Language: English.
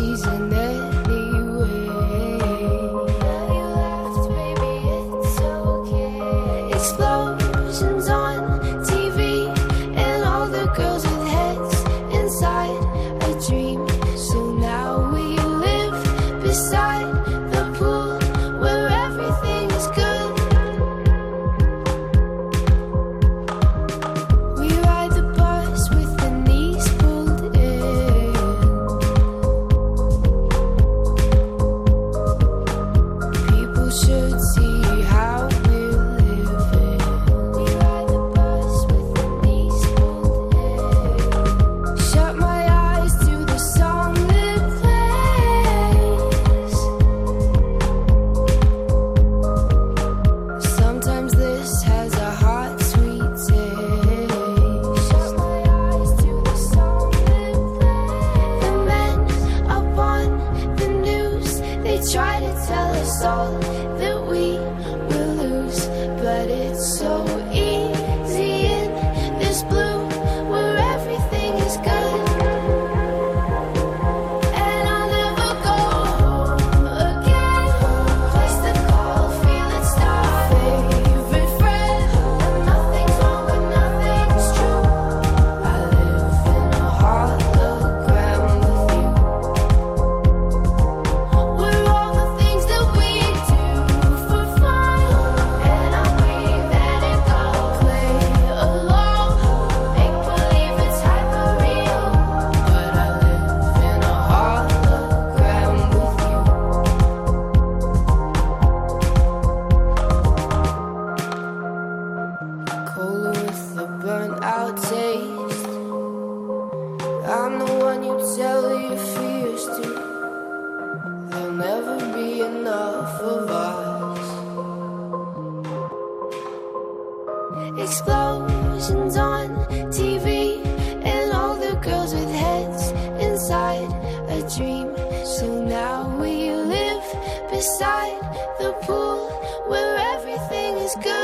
season anyway. Now you laughed, baby, it's okay. Explosions on TV and all the girls with heads inside a dream. So now we live beside the pool where everything is good. We ride the bus with the knees pulled in. People should see how we're living. We ride the bus with the knees pulled in. Shut my eyes to the song that plays. Sometimes this has a hot, sweet taste. Shut my eyes to the song that plays. The men up on the news, they try to tell us all that we will lose, but it's so easy in this blue where everything is good. And I'll never go home again. Place to call, feeling star, favorite friend. Nothing's wrong but nothing's true. I live in a hologram with you. We're all the things that we do for fun. And I'll breathe and it go play along. Make believe it's hyper real, but I live in a hologram with you. Cola with the burnt out taste. I'm the one you tell your fears to. There'll never be enough of us. Explosions on TV and all the girls with heads inside a dream. So now we live beside the pool where everything is good.